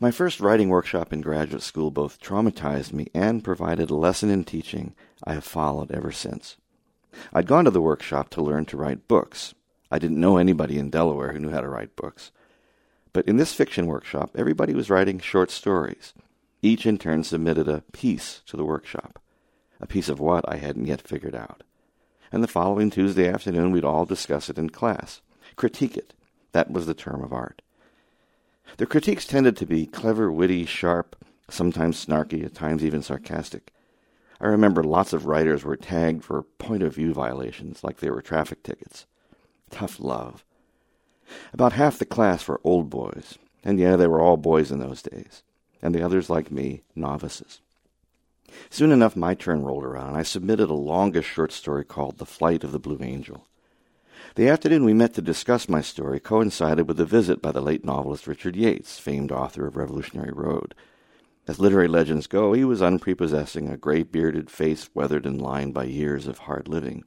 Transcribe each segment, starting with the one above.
My first writing workshop in graduate school both traumatized me and provided a lesson in teaching I have followed ever since. I'd gone to the workshop to learn to write books. I didn't know anybody in Delaware who knew how to write books. But in this fiction workshop, everybody was writing short stories. Each in turn submitted a piece to the workshop. A piece of what I hadn't yet figured out. And the following Tuesday afternoon, we'd all discuss it in class. Critique it. That was the term of art. The critiques tended to be clever, witty, sharp, sometimes snarky, at times even sarcastic. I remember lots of writers were tagged for point-of-view violations, like they were traffic tickets. Tough love. About half the class were old boys, and yeah, they were all boys in those days, and the others, like me, novices. Soon enough, my turn rolled around, and I submitted a longish short story called The Flight of the Blue Angel. The afternoon we met to discuss my story coincided with a visit by the late novelist Richard Yates, famed author of Revolutionary Road. As literary legends go, he was unprepossessing, a gray-bearded face weathered and lined by years of hard living.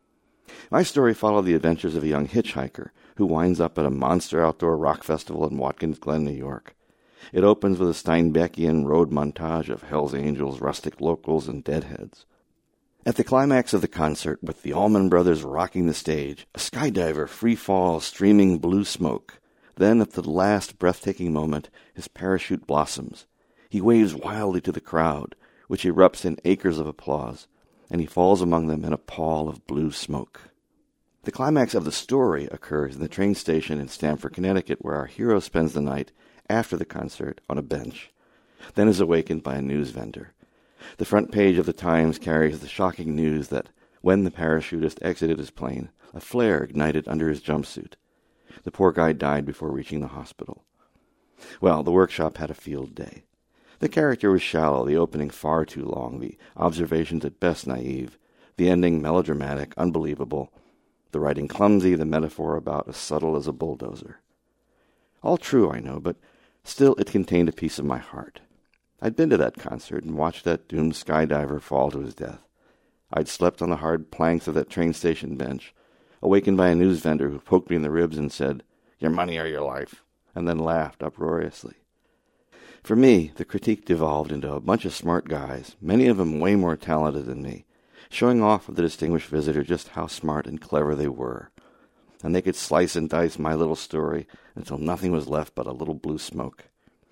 My story followed the adventures of a young hitchhiker who winds up at a monster outdoor rock festival in Watkins Glen, New York. It opens with a Steinbeckian road montage of Hell's Angels, rustic locals, and deadheads. At the climax of the concert, with the Allman Brothers rocking the stage, a skydiver free-falls, streaming blue smoke. Then, at the last breathtaking moment, his parachute blossoms. He waves wildly to the crowd, which erupts in acres of applause, and he falls among them in a pall of blue smoke. The climax of the story occurs in the train station in Stamford, Connecticut, where our hero spends the night after the concert on a bench, then is awakened by a news vendor. The front page of the Times carries the shocking news that when the parachutist exited his plane, a flare ignited under his jumpsuit. The poor guy died before reaching the hospital. Well, the workshop had a field day. The character was shallow, the opening far too long, the observations at best naive, the ending melodramatic, unbelievable, the writing clumsy, the metaphor about as subtle as a bulldozer. All true, I know, but still it contained a piece of my heart. I'd been to that concert and watched that doomed skydiver fall to his death. I'd slept on the hard planks of that train station bench, awakened by a news vendor who poked me in the ribs and said, "Your money or your life," and then laughed uproariously. For me, the critique devolved into a bunch of smart guys, many of them way more talented than me, showing off with the distinguished visitor just how smart and clever they were. And they could slice and dice my little story until nothing was left but a little blue smoke.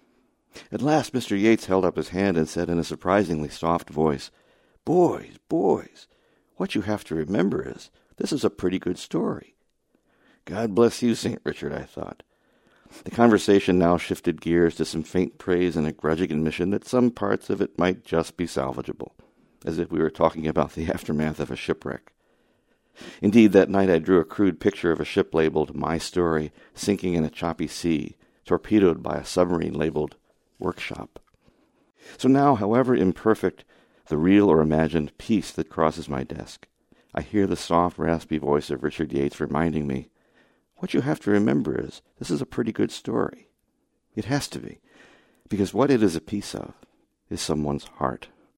At last Mr. Yates held up his hand and said in a surprisingly soft voice, "Boys, boys, what you have to remember is, this is a pretty good story." God bless you, St. Richard, I thought. The conversation now shifted gears to some faint praise and a grudging admission that some parts of it might just be salvageable, as if we were talking about the aftermath of a shipwreck. Indeed, that night I drew a crude picture of a ship labeled My Story sinking in a choppy sea, torpedoed by a submarine labeled Workshop. So now, however imperfect the real or imagined piece that crosses my desk, I hear the soft, raspy voice of Richard Yates reminding me, what you have to remember is, this is a pretty good story. It has to be, because what it is a piece of is someone's heart.